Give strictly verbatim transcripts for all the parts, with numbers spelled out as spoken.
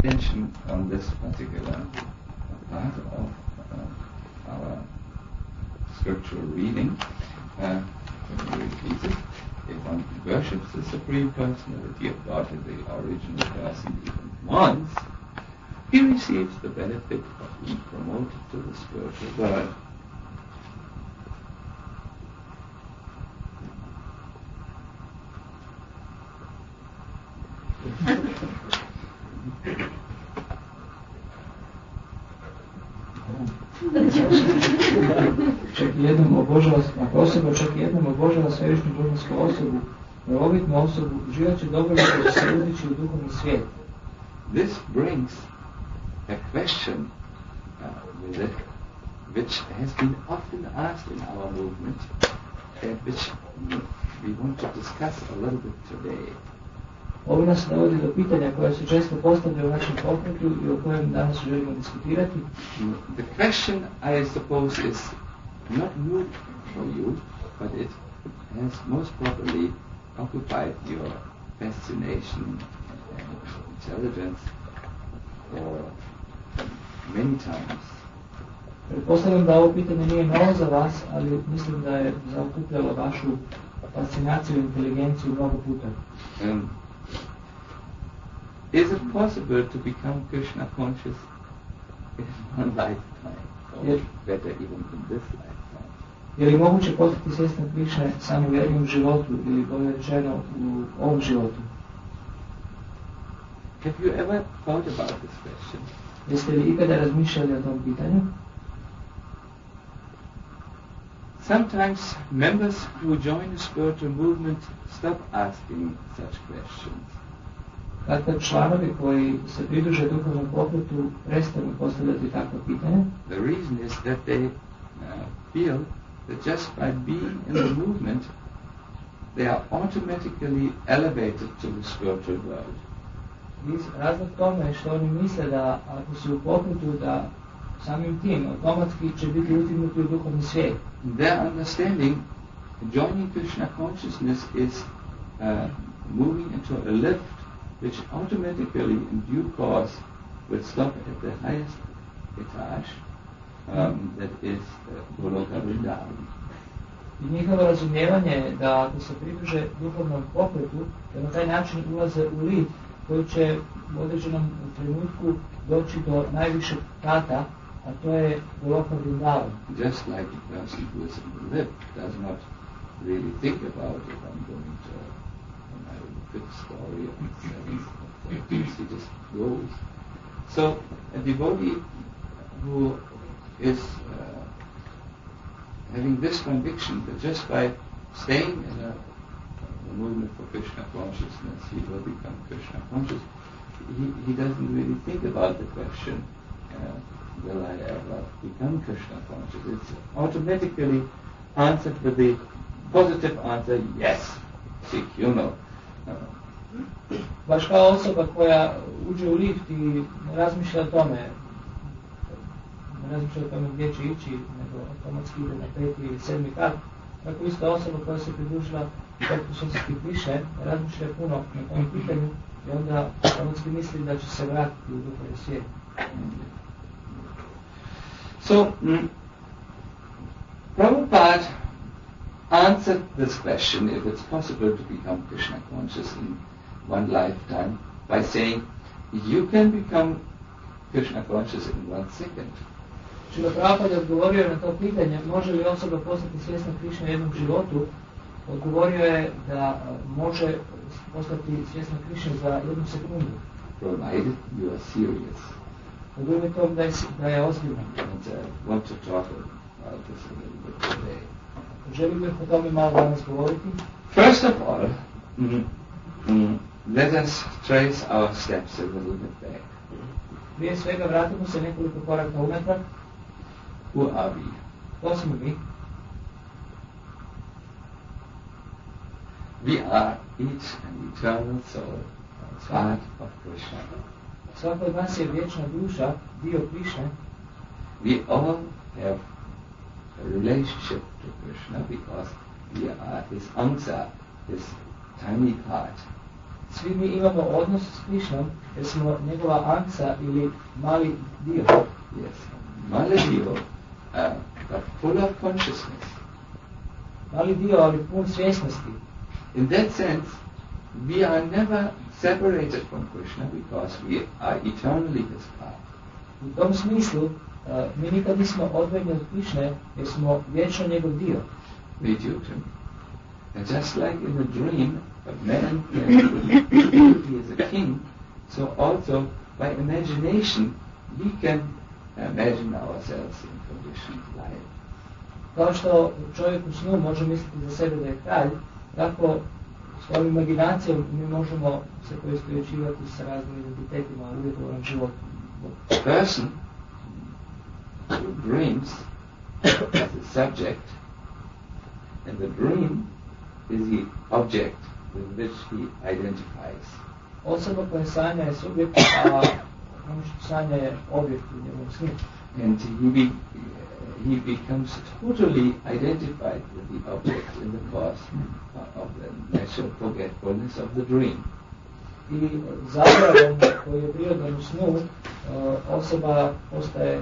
attention on this particular part of uh, our scriptural reading. Uh, let me repeat it. If one worships the Supreme Personality of God in the original person even once, he receives the benefit of being promoted to the spiritual world. Čak i jednom obožava, ako osoba čak i jednom obožava svevišnju božansku osobu, pravovitnu osobu, uživat će dobro što će se udići u duhovni svijet. This brings a question uh, with it, which has been often asked in our movement, and which we want to discuss a little bit today. Ovo nas dovodi do pitanja koja se često postavlja u našem pokretu i o kojem danas želimo diskutirati. The question, I suppose, is not new for you, but it has most probably occupied your fascination and intelligence for many times. Pretpostavljam da ovo pitanje nije novo za vas, ali mislim da je zaokupljalo vašu fascinaciju i inteligenciju mnogo puta. Um, Is it possible to become Krishna conscious in one lifetime, or yes. better even in this lifetime? Je li moguće postati svjestan Krišne samo u jednom životu ili bolje rečeno u ovom životu? Have you ever thought about this question? Jeste li ikada razmišljali o tom pitanju? Sometimes members who join a spiritual movement stop asking such questions. Dakle, članovi koji se pridruže duhovnom pokretu prestanu postavljati takva pitanja. The reason is that they uh, feel that just by being in the movement, they are automatically elevated to the spiritual world. Razlog tome je što oni misle da ako su u pokretu da samim tim automatski će biti utignuti u duhovni svijet. Their understanding, joining Krishna consciousness is uh, moving into a lift which automatically in due course will stop at the highest etage, um, that is uh, Goloka Vrindavan. I njihovo razumijevanje je da ako se pridruže duhovnom pokretu, da na taj način ulaze u lift koji će u određenom trenutku doći do najvišeg kata, a to je Goloka Vrindavan. Just like a person who is in the lift does not really think about if I'm going to fifth story or seventh or thirteenth, he just goes. So a devotee who is uh, having this conviction that just by staying in a, a movement for Krishna consciousness, he will become Krishna conscious, he, he doesn't really think about the question, uh, will I ever become Krishna conscious? It's automatically answered with the positive answer, yes, Sikh, you know. Baš kao osoba koja uđe u lift i ne razmišlja o tome, ne razmišlja o tome gdje će ići, nego automatski ide na peti ili sedmi kat, tako isto osoba koja se pridružila doktor Šonski Kriše, ne razmišlja puno na tom pitanju i onda automatski misli da će se vratiti u duhovni svijet. So, mm, Prabhupada answered this question, if it's possible to become Krishna conscious in one lifetime, by saying, you can become Krishna conscious in one second. Šrila Prabhupada je odgovorio na to pitanje, može li osoba postati svjesna Krišne u jednom životu? Odgovorio je da može postati svjesna Krišne za jednu sekundu. Provided you are serious. Pod uvjetom da je, da je ozbiljno. And I want to talk about this a little bit today. Želim bih o tome malo danas govoriti. First of all, mm, mm, let us trace our steps a little bit back. Prije svega vratimo se nekoliko koraka unatrag. Who are we? Ko smo mi? We are each an eternal soul, part of Krishna. Svako od nas je vječna duša, dio Krišne. We all have a relationship to Krishna because we are his angsa, his tiny part. Svi mi imamo odnos s Krišnom jer smo njegova angsa ili mali dio. Yes, mali dio, uh, but full of consciousness. Mali dio, ali pun svjesnosti. In that sense, we are never separated from Krishna because we are eternally his part. U tom smislu, uh, mi nikad nismo odvojeni od Krišne jer smo vječno njegov dio. Vidyutam. And just like in a dream, a man can he is a king, so also by imagination we can imagine ourselves in conditioned life. Kao što čovjek u snu može misliti za sebe da je kralj, tako s ovom imaginacijom mi možemo se poistovjećivati sa raznim identitetima u uvjetovanom životu. A person who dreams is the subject, and the dream is the object with which he identifies. Osoba koja sanja je subjekt, a ono što sanja je objekt u njegovom snu. And he, be, he becomes totally identified with the object in the course of the natural forgetfulness of the dream. I zaboravom koji je prirodan u snu, uh, osoba postaje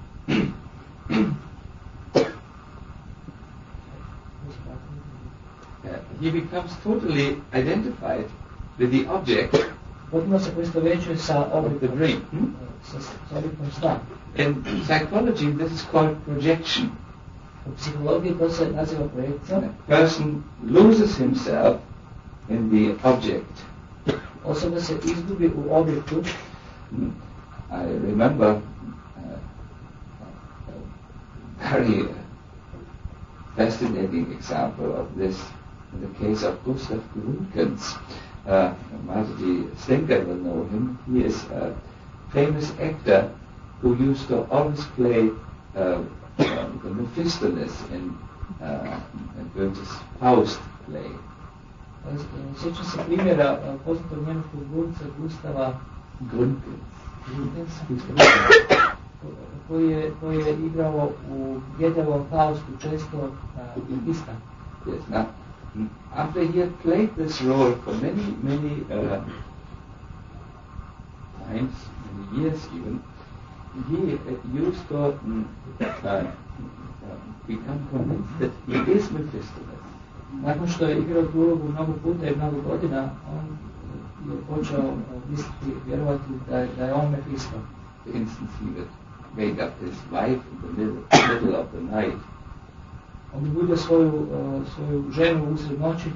Uh, he becomes totally identified with the object potpuno se poistovjećuje sa of the objektom, dream. Hmm? sa, sa objektom sna. In psychology, this is called projection. U psihologiji to se naziva projekcija. A person loses himself in the object. Osoba se izgubi u objektu. Hmm. I remember uh, a very uh, fascinating example of this in the case of Gustav Gründgens. Uh, Marty Stenker will know him. He is a famous actor who used to always play uh, uh, the Mephistopheles in, uh, in Goethe's Faust play. Sjećam se primjera poznatog njemačkog glumca Gustava Gründgens, koji je, koji je igrao u Goetheovom Faustu često uh, ista. Yes, now, after he had played this role for many, many uh, times, many years even, he uh, used to um, uh, uh, become convinced that he is Mephistopheles. Nakon što je igrao tu ulogu mnogo puta i mnogo godina, on je počeo misliti, vjerovati da je, da je on Mephisto. For instance, he would wake up his wife in the middle, middle of the night. On bi budio svoju, uh, svoju ženu usred noći.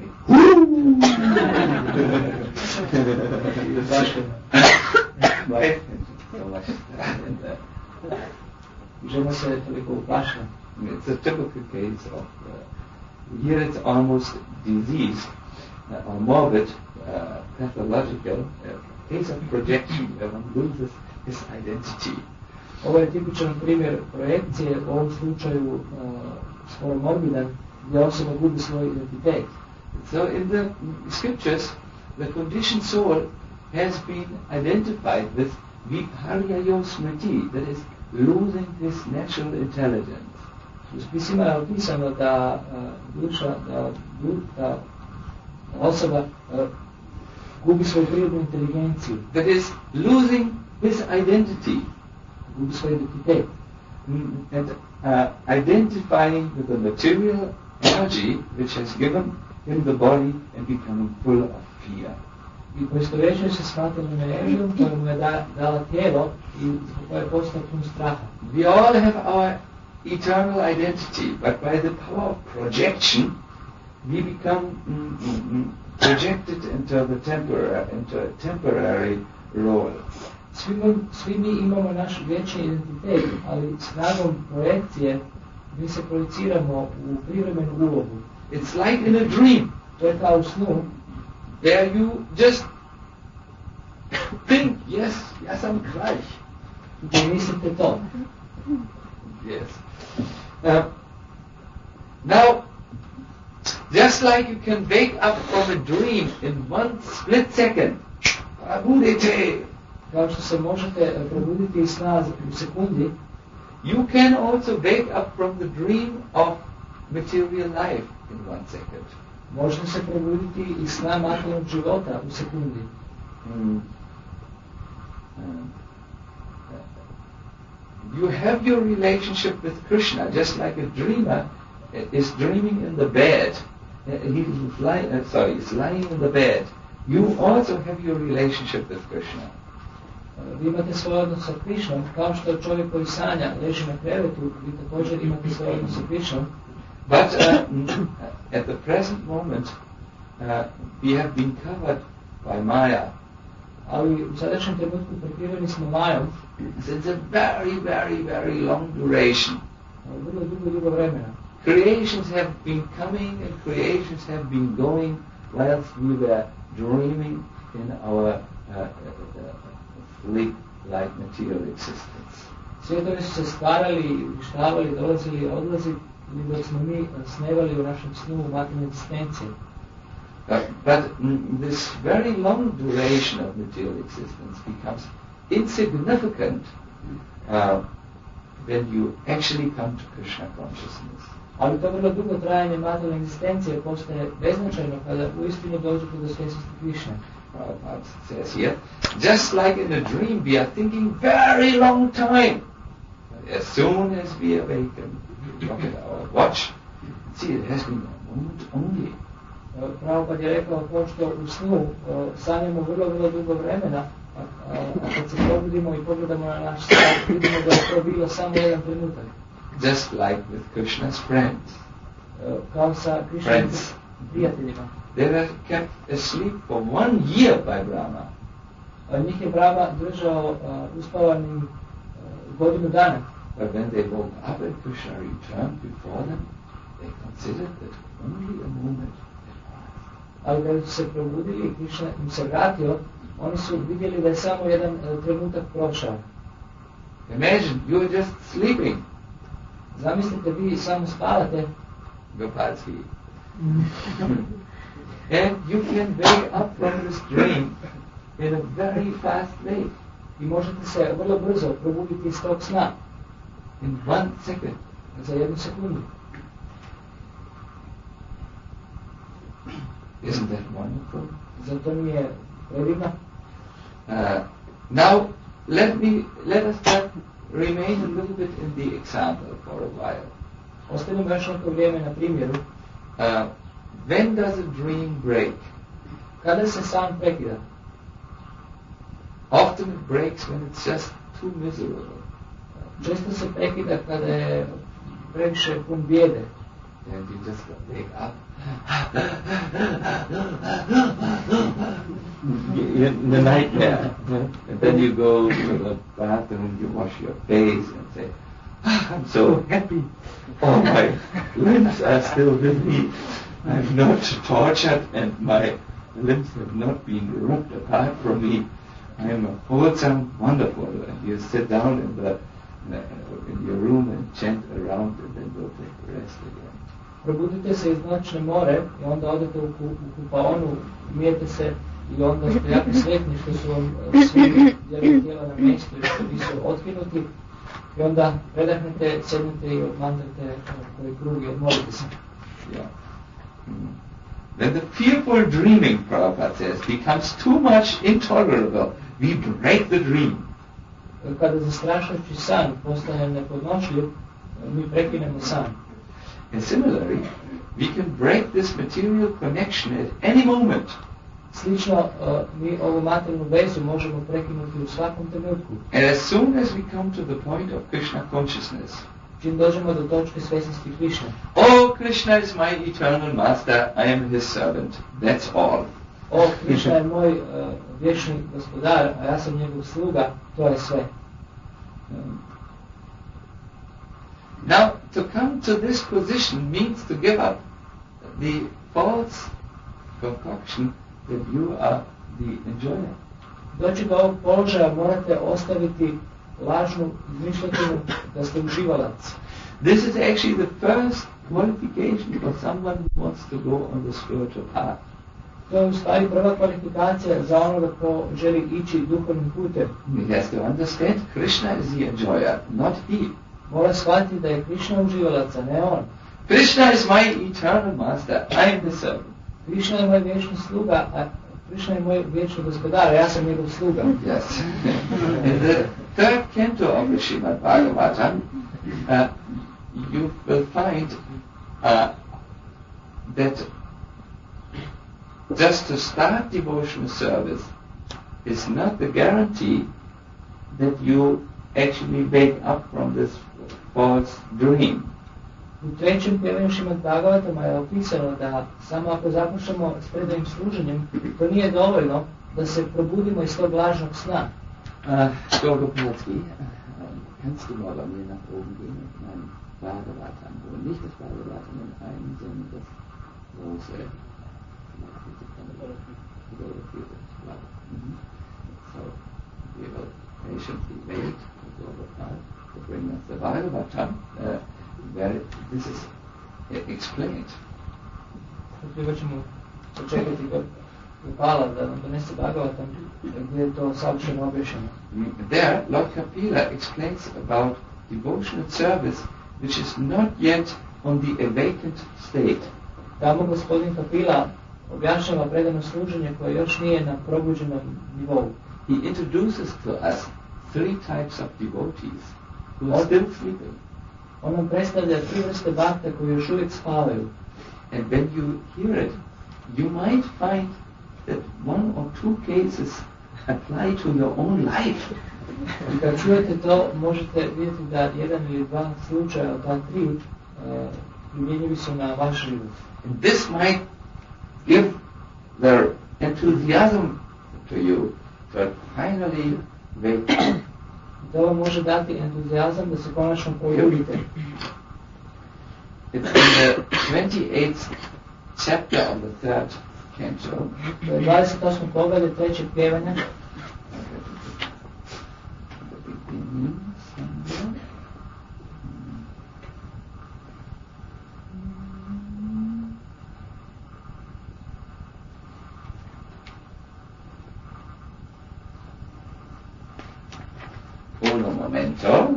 Žena se toliko uplašila. It's a typical case of, uh, here it's almost diseased uh, or morbid, uh, pathological uh, case of projection where one loses his identity. Ovo je tipičan primjer projekcije, u ovom slučaju uh, skoro morbidan, gdje osoba gubi svoj identitet. So in the scriptures, the conditioned soul has been identified with viparyayo smriti, that is, losing his natural intelligence. U spisima je opisano da uh, duša, da, da osoba uh, gubi svoju prirodnu inteligenciju. That is, losing his identity. Gubi svoj identitet. Mm, and uh, identifying with the material energy which has given him the body and becoming full of fear. I poistovjećuje se s materijalnom energijom koja mu je da, dala tijelo i koja je postao pun straha. We all have our eternal identity, but by the power of projection, we become mm, mm, mm, projected into the temporary, into a temporary role. Svi, svi mi imamo naš vječni identitet, ali snagom projekcije mi se projeciramo u privremenu ulogu. It's like in a dream. To je kao u snu. There you just think, yes, ja sam kralj. Gdje mislite to. Yes. Uh, now, just like you can wake up from a dream in one split second, prabudite, kao što se možete probuditi iz sna u sekundi, you can also wake up from the dream of material life in one second. Možete se probuditi iz sna materijalnog života u sekundi. Mm. Um, you have your relationship with Krishna, just like a dreamer is dreaming in the bed. He is lying, uh, sorry, is lying in the bed. You also have your relationship with Krishna. Vi imate svoj odnos sa Krišnom, kao što čovjek koji sanja leži na krevetu, vi također imate svoj odnos sa Krišnom. But uh, at the present moment, uh, we have been covered by Maya. Ali u sadašnjem trenutku prekriveni smo Majom. It's a very, very, very long duration. Vrlo dugo, dugo vremena. Creations have been coming and creations have been going whilst we were dreaming in our uh, uh, sleep-like material existence. Svjetovi su se stvarali, uništavali, dolazili, odlazili, dok smo mi snevali u našem snu u materijalnoj egzistenciji. Uh, but mm, this very long duration of material existence becomes insignificant uh, when you actually come to Krishna consciousness. Ali to vrlo dugo trajanje materijalne egzistencije postaje beznačajno kada uistinu dođete do svjesnosti Krišne. Prabhupada says here, just like in a dream, we are thinking very long time. As soon as we awaken, we look at our watch, see it has been a moment only. Prabhupada je rekao to što u snu sanjamo vrlo, vrlo dugo vremena, a, a, a kad se probudimo i pogledamo na naš sat, vidimo da je to bilo samo jedan trenutak. Just like with Krishna's friends. Kao sa Krišnim prijateljima. They were kept asleep for one year by Brahma. Njih je Brahma držao uh, uspavanim uh, godinu dana. But when they woke up and Krishna returned before them, they considered that only a moment had passed. Ali kada su se probudili i Krishna im se vratio, oni su vidjeli da je samo jedan uh, trenutak prošao. Imagine, you are just sleeping. Zamislite, vi samo spavate. Gopalski. And you can wake up from this dream in a very fast way. I možete se vrlo brzo probuditi iz tog sna. In one second. Za jednu sekundu. Isn't that wonderful? Zar to nije predivno? Uh, now, let me, let us just remain a little bit in the example for a while. Ostavimo još neko vrijeme na primjeru. Uh, when does a dream break? Kada se san prekida? Often it breaks when it's just too miserable. Često se prekida kada je previše pun bijede. And you just wake up. In the nightmare. And then you go to the bathroom, you wash your face and say, I'm so happy. Oh, my limbs are still with me. I'm not tortured and my limbs have not been ripped apart from me. I am a wholesome, wonderful. And you sit down in the in your room and chant around and then go take the rest again. Probudite se iz noćne more i onda odete u, u kupaonu, mijete se i onda ste jako sretni što su vam svi dijelovi tijela na mjestu i što nisu otkinuti i onda predahnete, sednete i odmantrate koji krug i odmorite se. Yeah. Mm. When the fearful dreaming, Prabhupada says, becomes too much intolerable, we break the dream. Kada zastrašujući san postane nepodnošljiv, mi prekinemo san. And similarly, we can break this material connection at any moment. Slično, uh, mi ovu materijalnu vezu možemo prekinuti u svakom trenutku. And as soon as we come to the point of Krishna consciousness, čim dođemo do točke svjesnosti Krišne. Oh, Krishna is my eternal master, I am his servant. That's all. O, Krišna je moj uh, vječni gospodar, a ja sam njegov sluga, to je sve. Um, now, to come to this position means to give up the false concoction that you are the enjoyer. Doći do ovog položaja morate ostaviti lažnu izmišljotinu da ste uživalac. This is actually the first qualification for someone who wants to go on the spiritual path. To je u stvari prva kvalifikacija za onoga ko želi ići duhovnim putem. He has to understand Krishna is the enjoyer, not he. Mora shvatiti da je Krišna uživalac, a ne on. Krishna is my eternal master, I am the servant. Krishna je moj vječni sluga, a Krishna je moj vječni gospodar, a ja sam njegov sluga. Yes. In the third canto of the Srimad Bhagavatam, uh, you will find uh, that just to start devotional service is not the guarantee that you actually wake up from this false dream. U trećem pjevanju Šrimad Bhagavatama je opisano da samo ako započnemo s predajnim služenjem, to nije dovoljno da se probudimo iz tog lažnog sna. Gorgopatski, kannst du mal bei mir nach oben gehen und mein Bhagavatam holen? Nicht das Bhagavatam in einem, sondern das große. So we will patiently wait for Gorgopat to bring us the Bhagavatam, uh, where this is uh, explained. Treba ćemo počekati Gopala da nam donese Bhagavatam gdje je to savršeno objašnjeno. There, Lord Kapila explains about devotional service which is not yet on the awakened state. Tamo gospodin Kapila objašnjava predano služenje koje još nije na probuđenom nivou. He introduces to us three types of devotees who are still sleeping. On nam predstavlja tri vrste bhakta koji još uvijek spavaju. And when you hear it, you might find that one or two cases apply to your own life. I kad čujete to, možete vidjeti da jedan ili dva slučaja od ta tri uh, primjenjivi su na vaš život. And this might give their enthusiasm to you to finally wake up. To vam može dati entuzijazam da se konačno probudite. It's in the twenty-eighth chapter of the third canto. To je dvadeset osmo poglavlje trećeg pjevanja. Uno momento.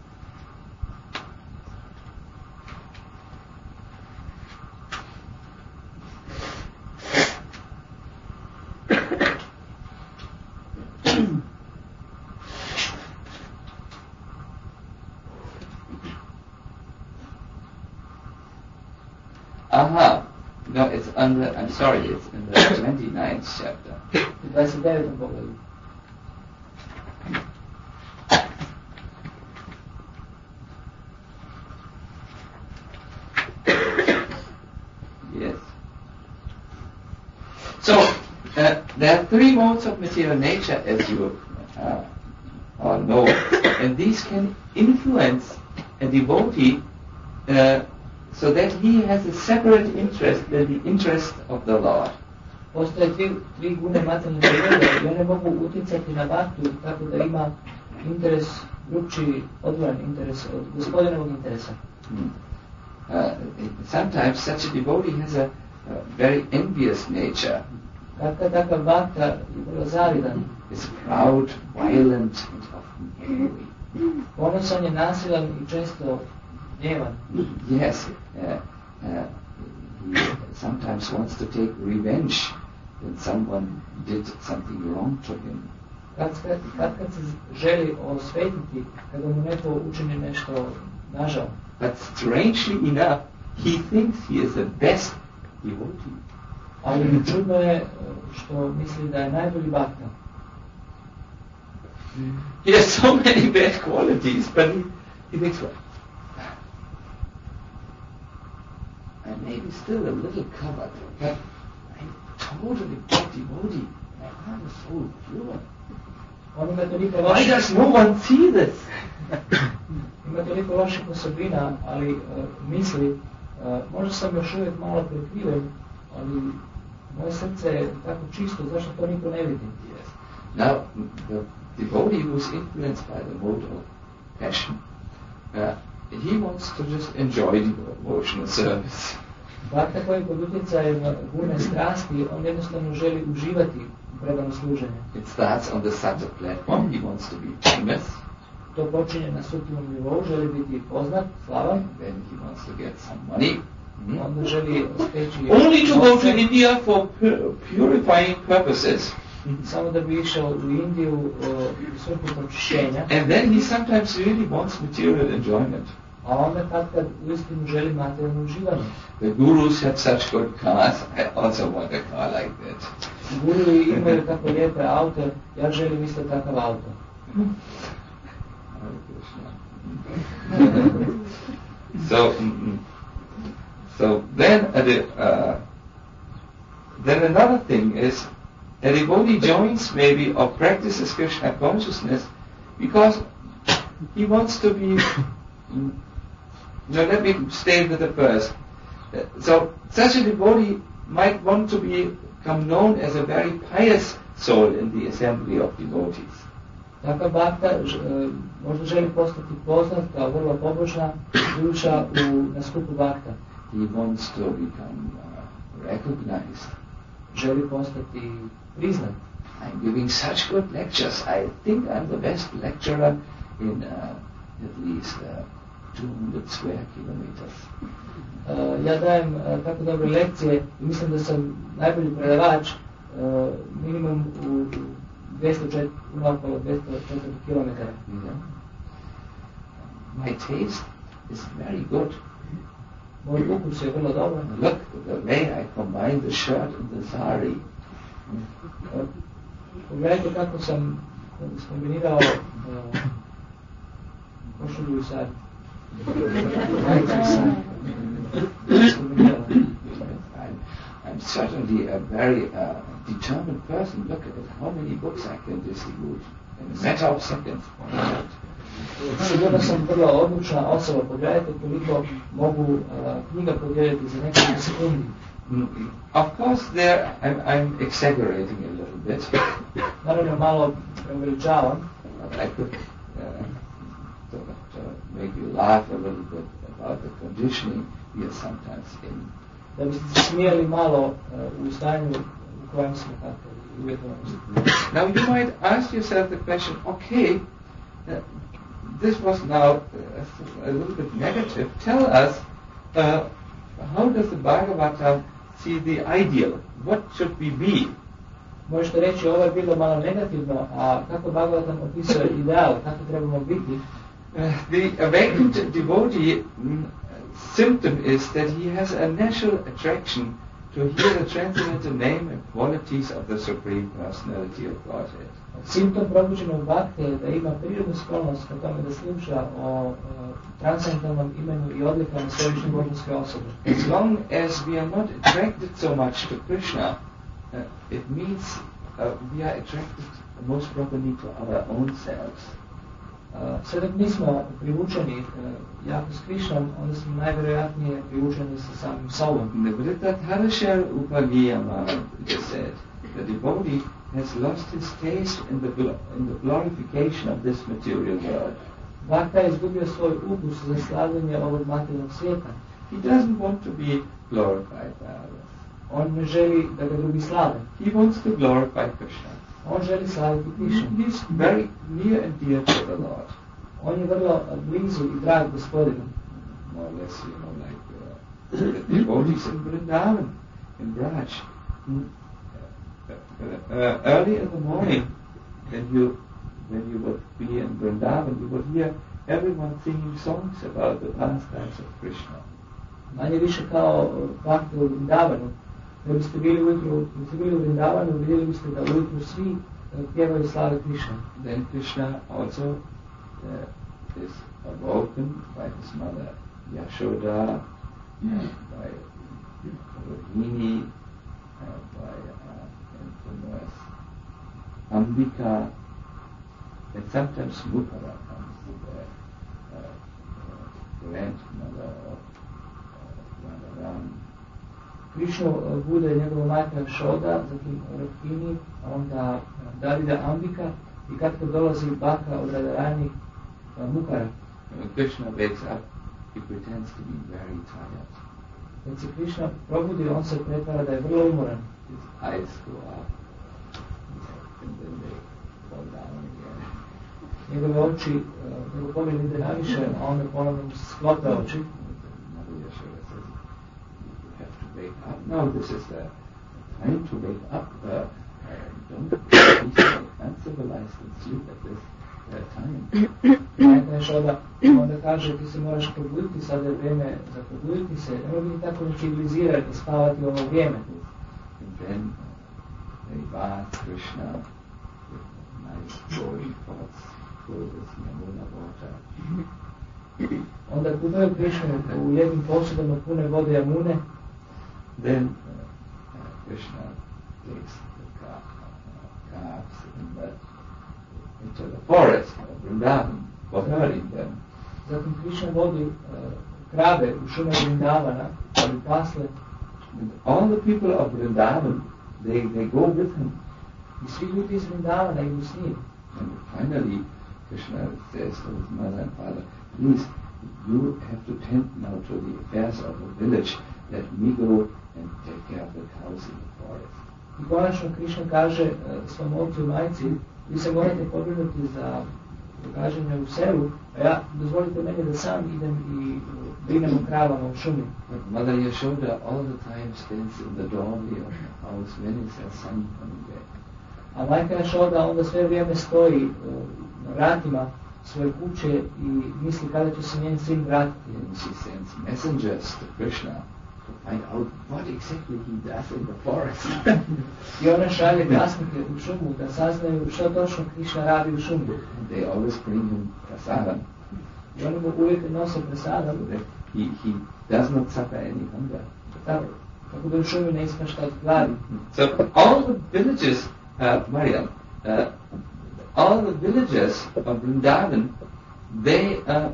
Aha, no, it's on the, I'm sorry, it's in the twenty-ninth chapter. dvadeset devetom poglavlju. Yes. So, uh, there are three modes of material nature, as you uh, all know, and these can influence a devotee uh, so that he has a separate interest than the interest of the Lord. Postoje tri, tri gune materijalne prirode i one mogu utjecati na bhaktu tako da ima interes, drugčiji, odvojen interes od gospodinovog interesa. Hmm. Uh, sometimes such a devotee has a, a very envious nature. Kakva takav bhakta je vrlo zavidan. Is proud, violent, and often angry. Ponosan je, nasilan i često gnjevan. Yes, uh, uh, he sometimes wants to take revenge when someone did something wrong to him. Kad, kad, kad, kad se želi osvetiti, kada mu neko učini nešto nažal. But strangely enough, he thinks he is the best devotee. Ali čudno je što misli da je najbolji bhakta. He has so many bad qualities, but he, he thinks, well, I may be still a little covered, but I'm totally good devotee. My heart is so pure. On ima toliko Why loših, does no one see this? ima toliko loših osobina, ali uh, misli, uh, možda sam još uvijek malo prekriven, ali moje srce je tako čisto, zašto to niko ne vidi? Yes. Now, the devotee who is influenced by the mode of passion, uh, he wants to just enjoy the devotional service. Bhakta koji pod utjecajem gune strasti, on jednostavno želi uživati u predano služenje. It starts on the subtle platform. He wants to be famous. To počinje na suptilnom nivou, želi biti poznat, slavan. Then he wants to get some money. Hmm? On ne želi steći Only to go to novce, India for pu- purifying purposes. samo da bi išao u Indiju u svrhu pročišćenja, And then he sometimes really wants material enjoyment. a onda kad kad uistinu želi materijalno uživanje. The gurus have such good cars, I also want a car like that. Guruji imaju tako lijepe aute, ja želim isto takav auto. Hare Krishna. so, mm, so then, uh, the, uh, then another thing is, a devotee joins maybe or practices Krishna consciousness because he wants to be. mm, Now let me stay with the first. Uh, So such a devotee might want to become known as a very pious soul in the assembly of devotees. Takav bakta ž- e, možda želi postati poznat kao vrlo pobožna duša u, na skupu bakta. He wants to become uh, recognized. Želi postati priznat. I'm giving such good lectures. I think I'm the best lecturer in uh, at least uh, two hundred square kilometers. E, ja dajem e, tako dobre lekcije i mislim da sam najbolji predavač e, minimum u dvjesto četiri, unaokolo dvjesto četiri kilometara. You know? My taste is very good. Moj ukus je vrlo dobar. Look the way I combine the shirt and the sari. E, Pogledajte kako sam skombinirao e, košulju i sari. I'm, I'm certainly a very uh, determined person. Look at how many books I can distribute in a matter of seconds. Sigurno sam vrlo odlučna osoba. Pogledajte koliko mogu uh, knjiga podijeliti za nekoliko sekundi. Mm, Of course, there I'm, I'm exaggerating a little bit. Naravno malo preuveličavam. I could uh, to, to make you laugh a little bit about the conditioning we are sometimes in. Da biste se smijeli malo uh, u stanju u kojem smo tako uvjetovanosti. Now you might ask yourself the question, okay, uh, this was now uh, a little bit negative. Tell us, uh, how does the Bhagavatam see the ideal? What should we be? Možete reći ovo je bilo malo negativno, a kako Bhagavatam opisuje ideal, kako trebamo biti? Uh, the awakened devotee mm, symptom is that he has a natural attraction to hear the transcendental name and qualities of the Supreme Personality of Godhead. Simptom probuđenog bakte je da ima prirodnu sklonost ka tome da sluša o uh, transcendentalnom imenu i odlikama svevišnje božanske osobe. As long as we are not attracted so much to Krishna, uh, it means uh, we are attracted most probably to our own selves. Uh, sve dok nismo privučeni uh, jako s Krišnom, onda smo najvjerojatnije privučeni sa samim sobom. In the Vriddhatharashar Upagiyama, it is said, the devotee has lost his taste in the, gl- in the glorification of this material world. Bakta je izgubio svoj ukus za slavljenje ovog materijalnog svijeta. He doesn't want to be glorified by others. On ne želi da ga drugi slave. He wants to glorify Krishna. On želi slaviti Krišnu. He is very near and dear to the Lord. On je vrlo blizu i drag gospodinu. More or less, you know, like uh, the devotees in Vrindavan, in Braj. Mm. Uh, uh, early in the morning, when you when you would be in Vrindavan, you would hear everyone singing songs about the pastimes of Krishna. Manje više kao bakte u Vrindavanu. Da biste bili ujutru, da biste bili u Vrindavanu, vidjeli biste da ujutru svi uh, pjevaju slave Krišne. Then Krishna also uh, is awoken by his mother Yashoda, mm. by Rohini, uh, by uh, infamous Ambika, and sometimes Mukara comes, the uh, uh, grandmother of uh, Radharam. Krišnu uh, bude njegova majka Šoda, zatim Rohini, a onda uh, Davida Ambika i kad kad dolazi baka od Radharani uh, Mukara. When Krishna wakes up, he pretends to be very tired. Kad se Krišna probudi, on se pretvara da je vrlo umoran. His eyes go up, and then they fall down again. Njegove oči, uh, njegov pogled ide naviše, a onda ponovno mu se sklope oči. Mother Yashoda says, wake up now. This is the time to wake up. Uh, uh, don't be uncivilized and sleep at this uh, time. Najkneš onda, onda kaže ti se moraš probuditi, sada je vrijeme za probuditi se, ne mogu biti tako necivilizirati, spavati u ovo vrijeme. And then uh, they bath Krishna with nice flowing thoughts through this Yamuna water. Onda kupaju Krishnu u jednim posudama pune vode Jamune. Then uh, uh, Krishna takes the calf, uh, calves and that into the forest of Vrindavan for herding them. Zatim Krishna vodi uh, krave u šume Vrindavana, da bi pasle. And all the people of Vrindavan, they, they go with him. I svi ljudi iz Vrindavana idu s njim. And finally, Krishna says to his mother and father, please, you have to tend now to the affairs of the village. Let me go and take care of the cows in the forest. I konačno Krishna kaže uh, svom ocu i majci, vi se morate pobrinuti za događanja u selu, a ja dozvolite meni da sam idem i uh, brinem o kravama u šumi. But Mother Yashoda all the time stands in the doorway of the house. When is her son coming back? A majka Yashoda onda sve vrijeme stoji uh, na vratima svoje kuće i misli kada će se njen sin vratiti. And she sends messengers to Krishna to find out what exactly he does in the forest. I ona šalje glasnike u šumu da saznaju što točno Krishna radi u šumu. And they always bring him prasadam. I oni mu uvijek nose prasadam. So that he, he does not suffer any hunger. Tako, tako da u šumi ne ispašta od gladi. So all the villages, uh, Mariam, uh, all the villages of Vrindavan, they uh,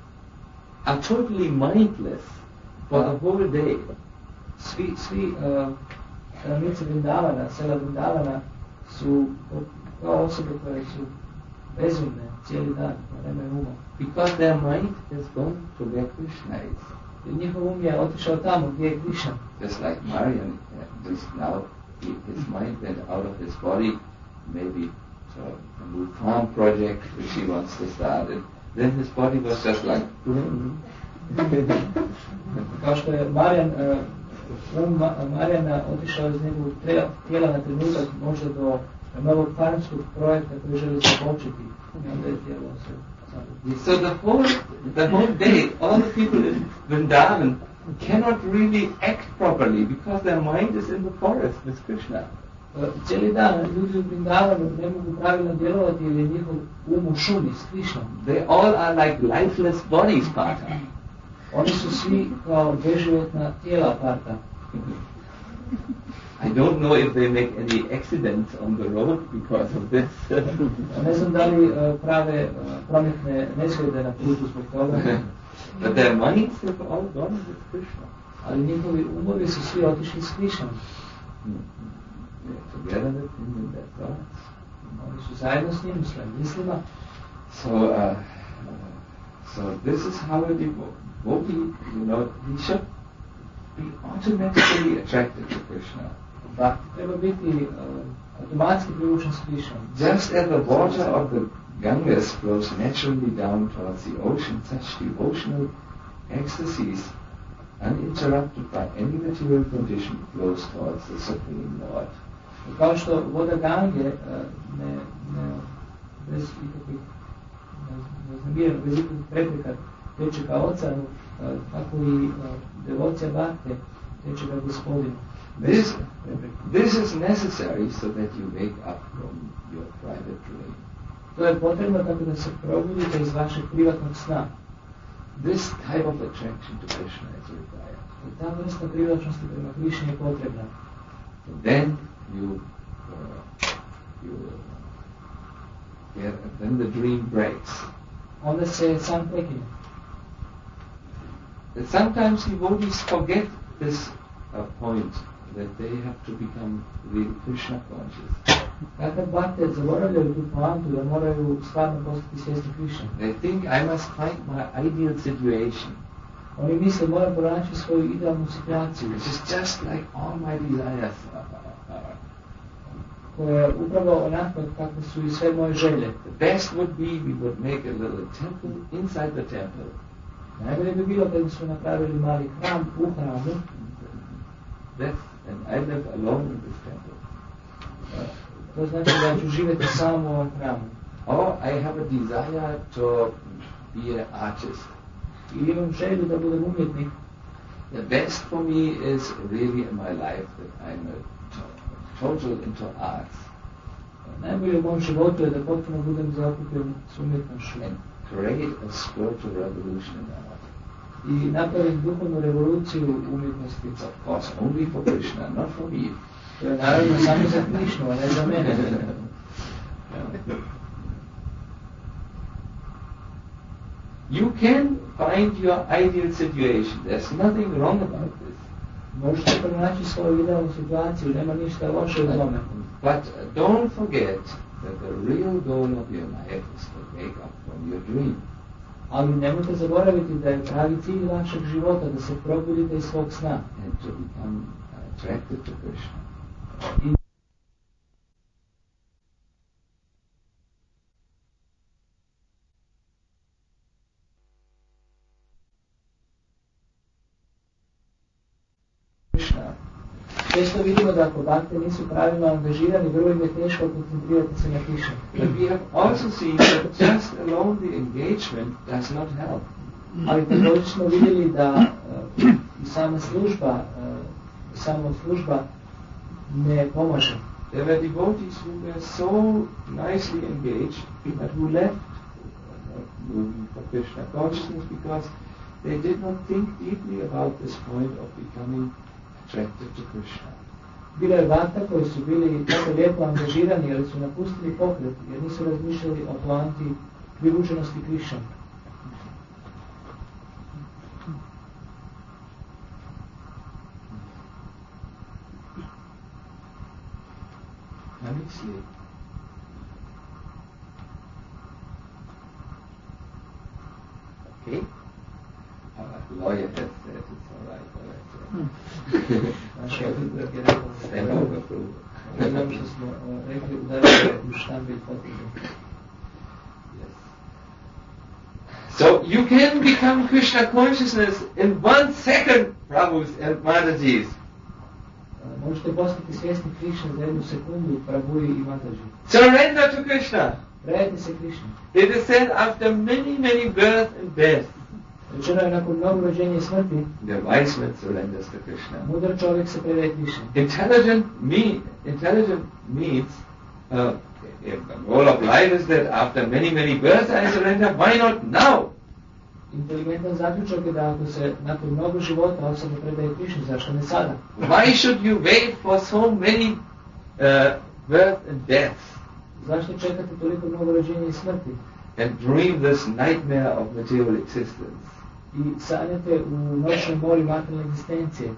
are totally mindless for the whole day. Svi, svi uh, stanovnici Vrindavana, sela Vrindavana su kao osobe koje su bezumne cijeli dan, koje nemaju uma. Because their mind has gone to where Krishna is. Jer njihov um je otišao tamo gdje je Krishna. Just like Mariam, uh, just now, he, his mind went out of his body, maybe to a new farm project which he wants to start. And then his body was just like, kao što je Marijan, uh, um Marijana otišao iz njegovog tijela na trenutak možda do novog farmskog projekta koji želi započeti. I onda je tijelo se samo. So the whole, the whole day, all the people in Vrindavan cannot really act properly because their mind is in the forest with Krishna. Uh, cijeli dan ljudi u Vrindavanu ne mogu pravilno djelovati jer je njihov um u šumi s Krishnom. They all are like lifeless bodies, Partha. Oni su svi kao beživotna tijela Partha. I don't know if they make any accidents on the road because of this. Ne znam da li uh, prave uh, prometne nezgode na putu zbog toga. But their minds have all gone with Krishna. Ali njihovi umovi su svi otišli s Krishnom. Together with him in their thoughts. Oni su zajedno s njim u svojim mislima. So, uh, uh, so this is how a devotee, you know, he should be automatically attracted to Krishna. Bhakti treba biti uh, automatski privučen s Krishnom. Just as the water of the Ganges flows naturally down towards the ocean, such devotional ecstasies, uninterrupted by any material condition, flows towards the Supreme Lord. Kao što voda Gange uh, ne, ne, bez ikakvih neznamirano, bez ikakvih prepreka teče ka oceanu, uh, tako i uh, devocija Bhakte teče ka Gospodinu. This, this is necessary so that you wake up from your private dream. To je potrebno tako da se probudite iz vašeg privatnog sna. This type of attraction to Krishna is required. Ta vrsta privlačnosti prema Krishni je potrebna. So then you, uh, you uh, yeah, then the dream breaks. Onda se san prekine. And sometimes devotees forget this uh, point that they have to become really Krishna conscious. Kakad bhakte zaboravljaju tu poantu da moraju stvarno postati svjesni Krishna. They think I must find my ideal situation. Oni misle moram pronaći svoju idealnu situaciju. Which is just like all my desires are. Koja je upravo onako kakve su i sve moje želje. The best would be we would make a little temple inside the temple. Najbolje bi bilo kad bismo napravili mali hram u hramu. That's, and I live alone in this temple. To znači da ću živjeti sam u ovom hramu. Or I have a desire to be an artist. I imam želju da budem umjetnik. The best for me is really in my life that I'm a to- total into arts. Najbolje u mom životu je da potpuno budem zakupljen s umjetnošću. And create a spiritual revolution in art. I napravim duhovnu revoluciju u umjetnosti. Of course, only for Krishna, not for me. To je naravno samo za Krišnu, a ne za mene. You can find your ideal situation. There's nothing wrong about this. Možete pronaći svoju idealnu situaciju, nema ništa loše u tome. But uh, don't forget that the real goal of your life is to wake up from your dream. Ali nemojte zaboraviti da je pravi cilj vašeg života da se probudite iz svog sna. And to become attracted to Krishna. I često vidimo da ako bakte nisu pravilno angažirani, vrlo im je teško koncentrirati se na Krišnu. But we have also seen that just alone the engagement does not help. Ali također smo vidjeli da uh, i sama služba, uh, sama služba ne pomaže. There were devotees who were so nicely engaged but who left uh, moving for Krishna consciousness because they did not think deeply about this point of becoming attracted to Krishna. Bilo je bakta koji su bili tako lijepo angažirani, ali su napustili pokret jer nisu razmišljali o poanti privučenosti Krišnom. Let me sleep. Okay? Our lawyer has said it's all right. All right. Naš odvjetnik je rekao da Stand je over proof. znam što smo uh, rekli udariti u štambilj potvrdu. Yes. So you can become Krishna consciousness in one second, Prabhus and Mataji's. Uh, možete postati svjesni Krišne za jednu sekundu, Prabhuji i Mataji. Surrender to Krishna. Predajte se Krišni. It is said after many, many births and deaths, Rečeno je nakon mnogo rođenja i smrti, the wise man surrenders to Krishna. mudar čovjek se predaje Krišni. Intelligent mean, intelligent means uh, if the goal of life is that after many, many births I surrender, why not now? Inteligentan zaključak je da ako se nakon mnogo života osoba predaje Krišni, zašto ne sada? Why should you wait for so many uh, births and deaths Zašto čekate toliko mnogo rođenja i smrti? and dream this nightmare of material existence? I sanjate u noćnoj mori materijalne egzistencije.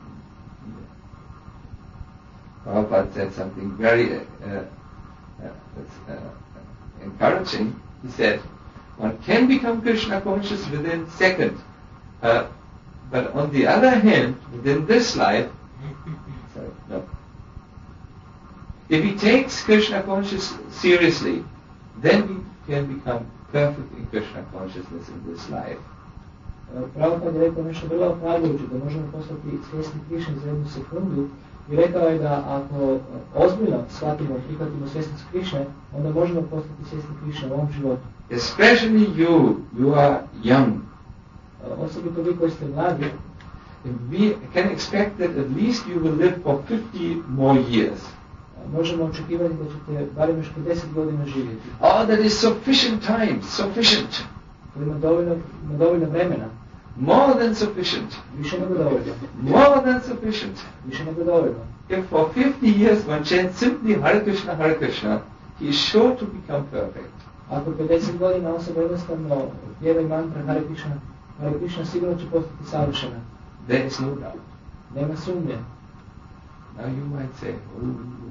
Prabhupada said something very uh, uh, uh, encouraging. He said, one can become Krishna conscious within second, uh, but on the other hand, within this life, sorry, no. If he takes Krishna consciousness seriously, then he can become perfect in Krishna consciousness in this life. Prabhupada je rekao nešto vrlo ohrabrujuće, da možemo postati svjesni Krišne za jednu sekundu, i rekao je da ako ozbiljno shvatimo, prihvatimo svjesnost Krišne, onda možemo postati svjesni Krišne u ovom životu. Especially you, you are young. Osobito vi koji ste mladi, We can expect that at least you will live for fifty more years. možemo očekivati da ćete barem još pedeset godina živjeti. Oh, that is sufficient time, sufficient. To ima dovoljno, ima dovoljno vremena. More than sufficient. Više nego dovoljno. More than sufficient. Više nego dovoljno. If for fifty years one chants simply Hare Krishna, Hare Krishna, he is sure to become perfect. Ako pedeset godina osoba jednostavno pjeva i mantra Hare Krishna, Hare Krishna sigurno će postati savršena. There is no doubt. Nema sumnje. Now you might say, oh,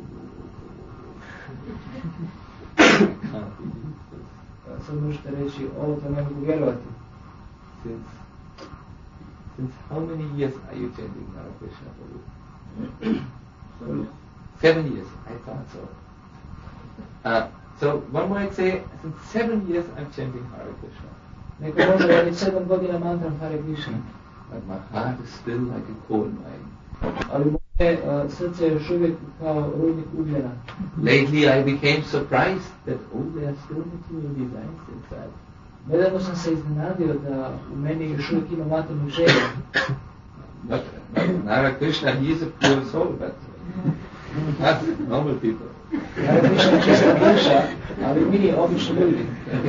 I can't believe this. Sad možete reći, ovo to ne mogu vjerovati. Since, since how many years are you chanting Hare Krishna Prabhu? Seven years, I thought so. Uh, so one might say, since seven years I'm chanting Hare Krishna. Neko može raditi sedam godina mantram Hare Krishna. But my heart is still like a coal mine. Ali Srce je još uvijek kao rudnik ugljena. Lately I became surprised that oh, there are still material desires inside. Nedavno sam se iznenadio da u meni još uvijek ima materijalnih želja. But, but Nara Krishna, he is a pure soul, but not normal people. Nara Krishna je čista duša, ali mi obični ljudi.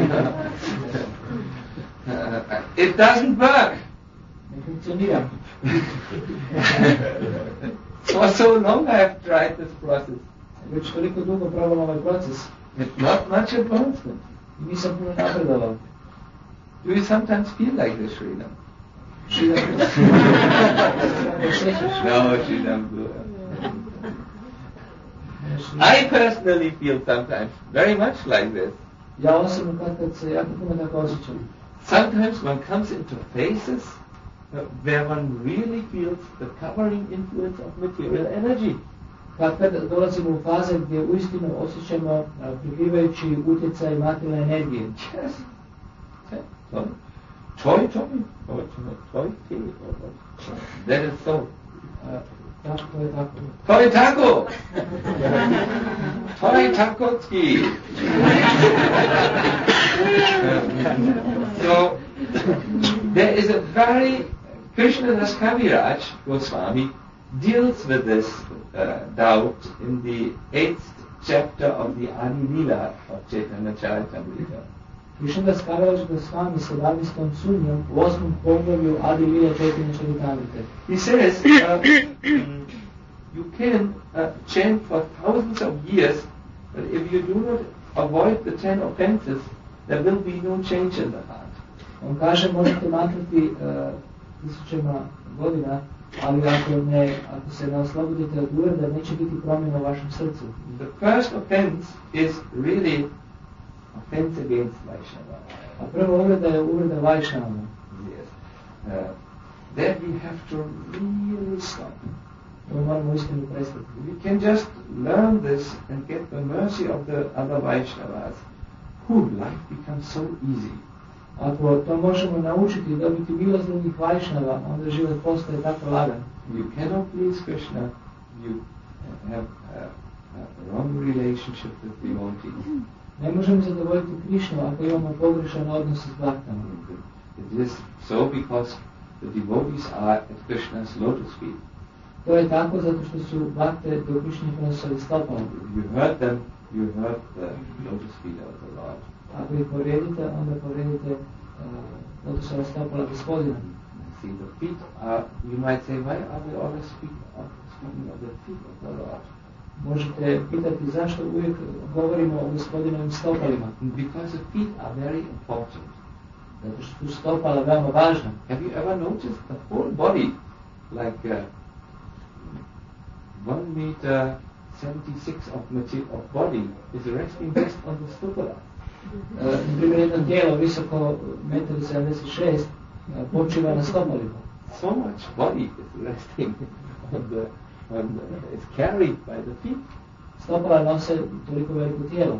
Uh, it doesn't work. Ne funkcionira. For so long I have tried this process. Već toliko dugo probam ovaj proces. It's not much advancement. I nisam puno napredovao. Do you sometimes feel like this, Sridham? No, Sridham. I personally feel sometimes very much like this. Ja osobno kad kad se jako puno tako osjećam. Sometimes one comes into phases uh, where one really feels the covering influence of material energy. Kad kad dolazimo u faze gdje uistinu osjećamo uh, prikrivajući utjecaj materijalne energije. Yes. So, toy toy, or toy tea, or that is so. Uh, tako, to je tako. Toy taco! Toy takotski! So, there is a very, Krishnadas Kaviraj Goswami deals with this uh, doubt in the eighth chapter of the Adi Leela of Chaitanya Charitamrita. Krishnadas Kaviraj Goswami sedamnaestom sumnjom u osmom poglavlju Adi Leela Chaitanya Charitamrita. He says, uh, you can uh, chant for thousands of years, but if you do not avoid the ten offenses, there will be no change in the heart. On kaže, možete mantrati uh, tisućama godina, ali ako, ne, ako se ne oslobodite od uvreda, neće biti promjena u vašem srcu. The first offense is really offense against Vaishnava. A prva uvreda je uvreda Vaishnavama. Yes. Uh, that we have to really stop. To moramo istinu prestati. We can just learn this and get the mercy of the other Vaishnavas, who life becomes so easy. Ako to možemo naučiti i dobiti milost drugih Vaishnava, onda život postaje tako lagan. You cannot please Krishna, you have a, a wrong relationship with devotees. Ne možemo zadovoljiti Krishnu ako imamo pogrešan odnos s bhaktama. It is so because the devotees are at Krishna's lotus feet. To je tako zato što su bhakte do Krishnikovog stopala. You heard them, you heard the lotus feet of the Lord. Ako ih povrijedite, onda povrijedite uh, lotusova stopala Gospodina. See, the feet are, you might say, why are we always speak of, speaking of the feet of the Lord? Možete pitati zašto uvijek govorimo o Gospodinovim stopalima. Because the feet are very important. Zato što su stopala veoma važna. Have you ever noticed the whole body, like uh, one meter seventy-six of material of body is resting just on the stopala? Uh, na primjer, jedno tijelo visoko jedan sedamdeset šest uh, počiva na stopalima. So much body is resting on the, on the, is carried by the feet. Stopala nose toliko veliko tijelo.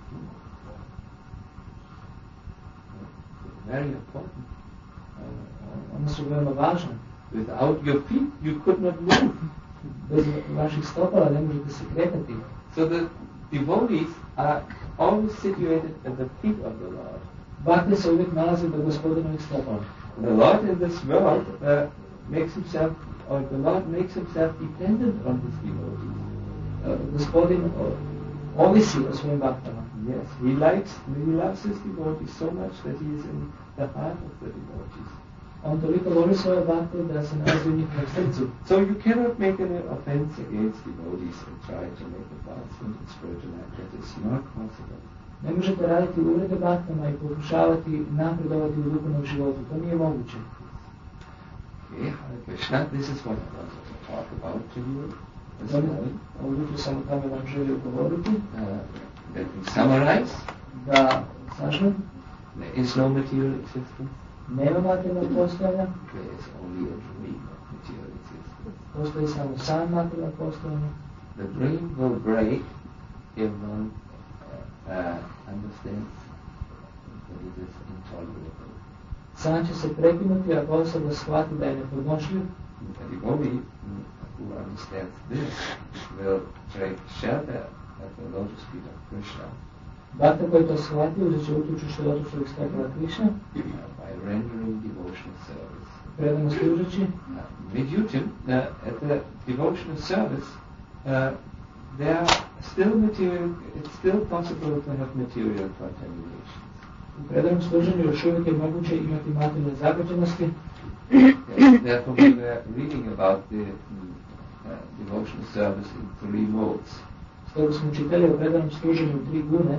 Very important. Uh, one su veoma važne. Without your feet, you could not move. Bez vaših stopala ne možete se kretati. So the devotees are always situated at the feet of the Lord. Bhakti se uvijek nalazi do Gospodinovih stopala. The Lord in this world uh, makes himself, or the Lord makes himself dependent on his devotees. Uh, gospodin uh, ovisi o svojim bhaktama. Yes, he likes, he loves his devotees so much that he is in the heart of the devotees. On toliko voli svoje bhakte da se nalazi u njihovom srcu. So you cannot make an offense against devotees and try to make advancement in spiritual life. That is not possible. Ne možete raditi uvrede bhaktama i pokušavati napredovati u duhovnom životu. To nije moguće. Okay, Hare Krishna, this is what I wanted to talk about to you. Ovo jutro sam o tome vam želio govoriti. Uh, let me summarize. Da sažmem. There is no material existence. Nema materijalnog postojanja. There is only a dream of material existence. Postoji samo san materijalnog postojanja. The dream will break if one uh, understands that it is intolerable. San će se prekinuti ako osoba shvati da je nepodnošljiv. a devotee who understands this will take shelter at the lotus feet of Krishna. Bhakta koji to shvati, uzet će utočište lotusovih stopala Krishna, uh, by rendering devotional service. predano služeći. Uh, Međutim, uh, at the devotional service, uh, there are still material, it's still possible to have material contamination. U predanom služenju još uvijek je moguće imati materijalne zagađenosti. Therefore, we were reading about the uh, devotional service in three modes. Stoga smo čitali o predanom služenju u tri gune.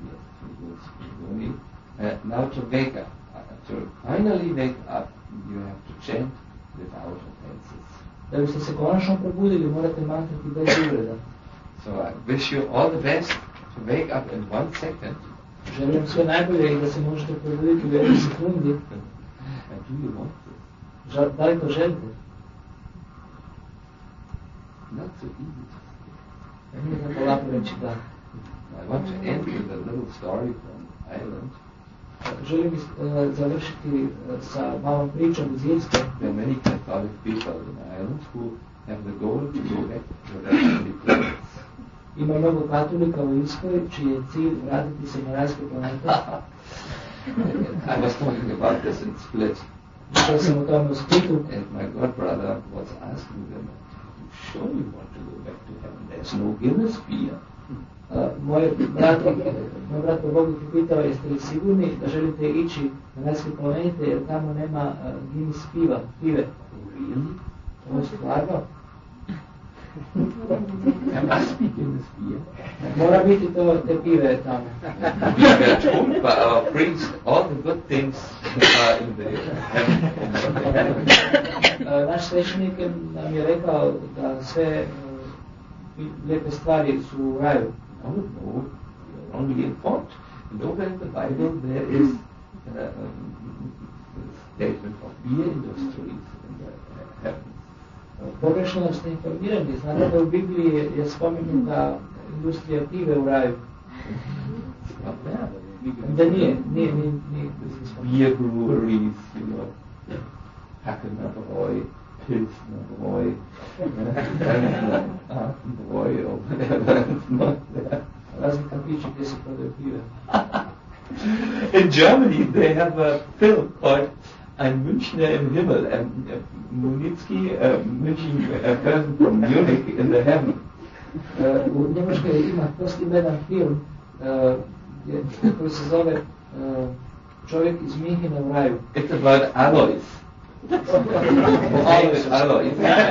Uh, now to wake up, uh, to finally wake up, you have to chant without offenses. Da biste se konačno probudili, morate mantrati bez uvreda. So I wish you all the best to wake up in one second. Želim sve najbolje i da se možete probuditi u jednoj sekundi. And do you want this? Žal, da li to želite? Not so easy to say. Nije tako lako reći da. I want to end with a little story from Ireland. Želim uh, završiti uh, sa malom pričom iz Irske. There are many Catholic people in Ireland who have the goal to go back to their early planets. Ima mnogo katolika u Irskoj čiji je cilj vratiti se na rajske planete. I was talking about this in Split. Što sam o tome u Splitu. And my godbrother was asking them, "Are you sure you want to go back to heaven? There's no Guinness beer." Uh, moj brat, moj brat po Bogu ti pitao, jeste li sigurni da želite ići na rajske planete jer tamo nema uh, Guinness piva, pive. Really? Ovo je stvarno. There must be Guinness beer. Mora biti to te pive tamo. We were told by our priest all the good things are in the heaven. Uh, naš sveštenik nam je rekao da sve uh, lijepe stvari su u raju. Oh no, you're only informed. Nowhere in the Bible there is uh, um, a statement of beer industries in the uh, heaven. Pogrešno ste informirani. Znate da u Bibliji je, je spomenuta industrija pive u raju. Not there. Da nije, nije, nije, nije. Beer breweries, you know, Hackenabräu, Pilsnerbrau, Aachen-Bräu, or whatever. It's not there. Razni kafići gdje se prodaju pive. In Germany, they have a film called Ein Münchner im Himmel, a, a Munitsky, a München, a person from Munich in the heaven. Uh, u Njemačkoj ima postoji jedan film uh, koji se zove uh, Čovjek iz Minhena u raju. It's about Alois. Alois, Alois.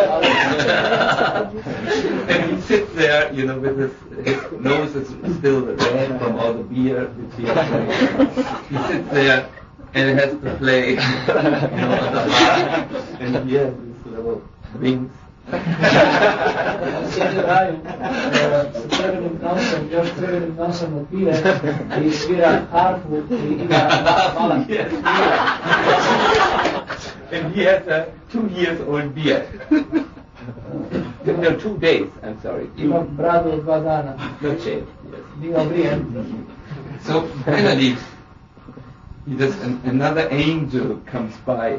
And he sits there, you know, with his, his nose is still red from all the beer which he has drank. He sits there and has to play, you know, on the bar, and he has these little wings. Sjedi u raju sa crvenim nosom, još crvenim nosom od pive i svira harfu i ima mala Yes. And he has a two years old beard. No, two days, I'm sorry. ima bradu od dva dana. Not shaved, yes. Nije obrijen. So finally, he does an, another angel comes by.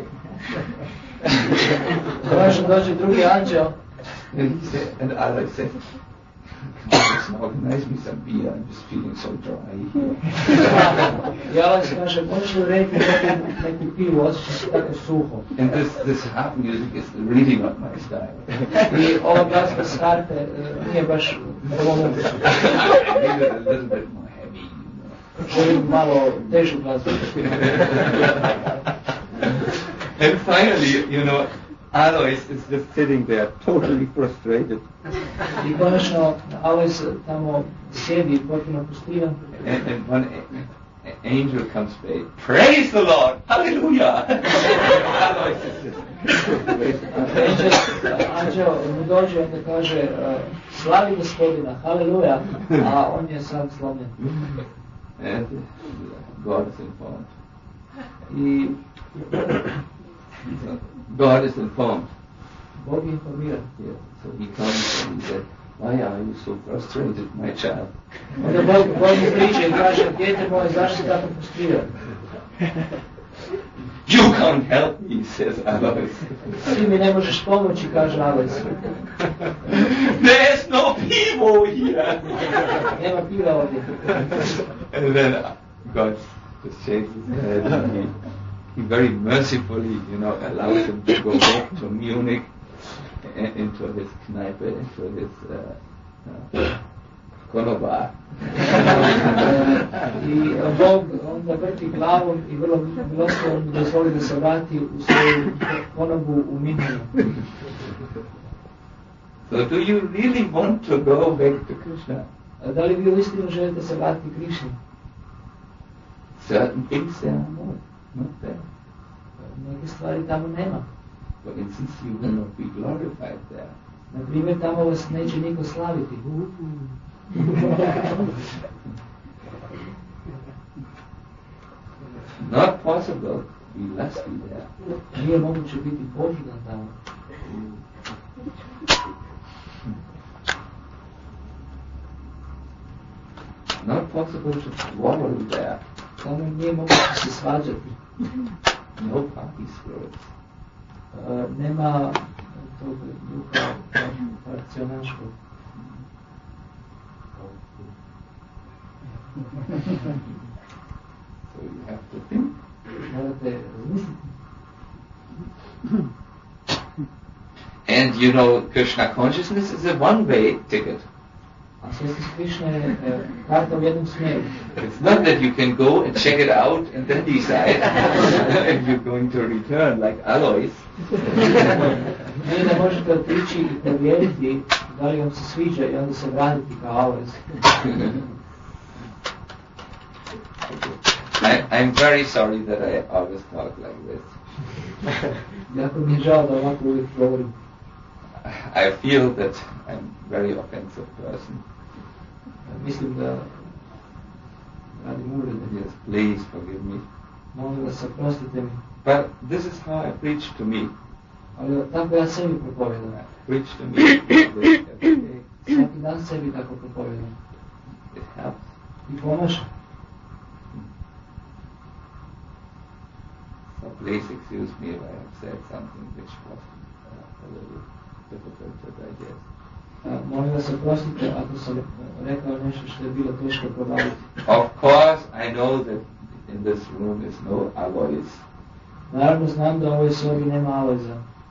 Konačno dođe drugi anđel. And he said, and Allah said, "Can you organize me some beer? I'm just feeling so dry here." I Allah kaže, možeš li rediti neku, neku pivu, osjećam se tako suho. And this this harp music is really not my style. I ova glazba s harpe uh, nije baš po mom ukusu. I need it a little bit more heavy, you know. Želim malo težu glazbu. And finally, you know, Alois is just sitting there, totally frustrated. I konačno Alois tamo sjedi potpuno frustriran. And, and one a- a- angel comes by. Praise the Lord! Hallelujah! Alois is just Anđel, anđel mu dođe i onda kaže uh, slavi gospodina, haleluja, a on je sam slomljen. And uh, God is informed. I So God is informed. Bog je informiran. Yeah. So he comes and he said, "Why are you so frustrated, my child?" Onda Bog, Bog mu priča i kaže, djete moje, zašto si tako frustriran? You come can't help me, says Alois. Ti mi ne možeš pomoći, kaže Alois. There's no pivo here. Nema piva ovdje. And then God just shakes his head and he, he very mercifully, you know, allows him to go back to Munich, into his Kneipe, into his uh, uh, konobar. I Bog onda vrti glavom i vrlo milostivno mu dozvoli da se vrati u svoju konobu u Minhenu. So do you really want to go back to Krishna? Da li vi uistinu želite se vratiti Krišni? Certain things there are not, not there. Neke stvari tamo nema. For instance, you will not be glorified there. Na primjer, tamo vas neće niko slaviti. Not possible to be lusty there. Nije moguće biti požudan tamo. Not possible to quarrel there. Tamo nije moguće se svađati. No party spirits. Uh, nema tog duha frakcionaškog. So you have to think. Morate razmisliti. And you know, Krishna consciousness is a one-way ticket. A svjesnost Krišne je karta u jednom smjeru. It's not that you can go and check it out and then decide if you're going to return like Alois. Nije da možete otići i provjeriti da li vam se sviđa i onda se vratiti kao Alois. I, I'm very sorry that I always talk like this. Jako mi je žao da ovako uvijek govorim. I feel that I'm a very offensive person. Mislim da radim uvrede. Yes, please forgive me. Molim vas, oprostite mi. But this is how I preach to me. Ali tako ja sebi propovedam. Preach to me every day. Svaki dan sebi tako propovedam. It helps. I pomaže. So please excuse me if I have said something which was uh, a little difficult to digest. Uh, molim vas, oprostite ako sam rekao nešto što je bilo teško probaviti. Of course, I know that in this room is no Alois. Naravno znam da u ovoj sobi nema Aloisa.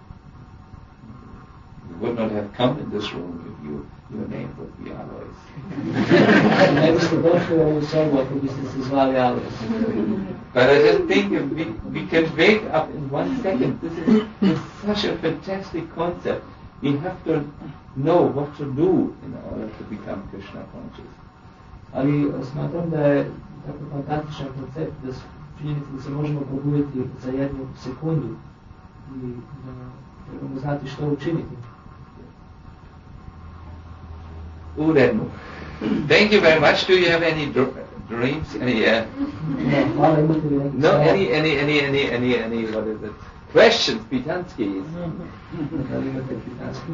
You would not have come in this room if you, your name would be Alois. Ne biste došli u ovu sobu ako biste se zvali Alois. But I just think if we, we can wake up in one second. This is, this is such a fantastic concept. We have to know what to do in order to become Krishna conscious. Ali smatram da je tako fantastičan koncept da su činjenice da se možemo probuditi za jednu sekundu i da trebamo znati što učiniti. U redu. Thank you very much. Do you have any dr- dreams? Any? Uh, No, hvala, imate li neki no. snova? Any? Any? Any? Any? Any? Any? What is it? Questions, Pitanskis. Da li imate pitanski?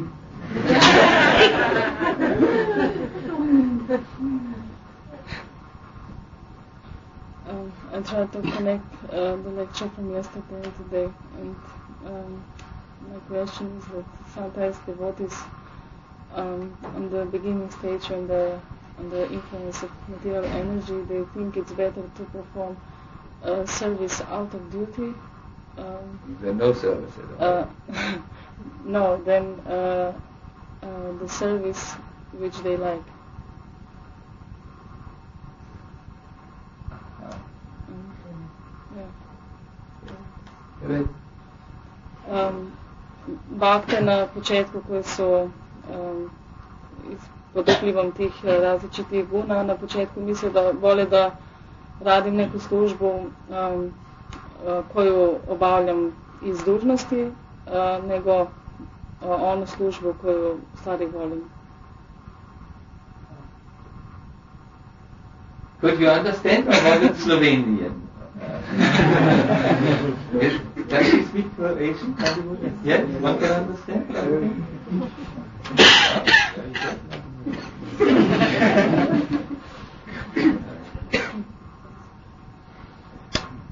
Um, I tried to connect uh, the lecture from yesterday and today, and um, my question is that sometimes devotees um, on the beginning stage, when they're under influence of material energy, they think it's better to perform uh, service out of duty. Um, There's no service at all. uh, no, then uh, uh, the service which they like. Um, bakte na početku koje su um, pod vplivom tih različitih guna, na početku misle da vole da radim neku službu um, koju obavljam iz dužnosti, uh, nego uh, onu službu koju stvari volim. Could you understand my mother Slovenian? Is, does she speak Croatian? Yes, one can understand.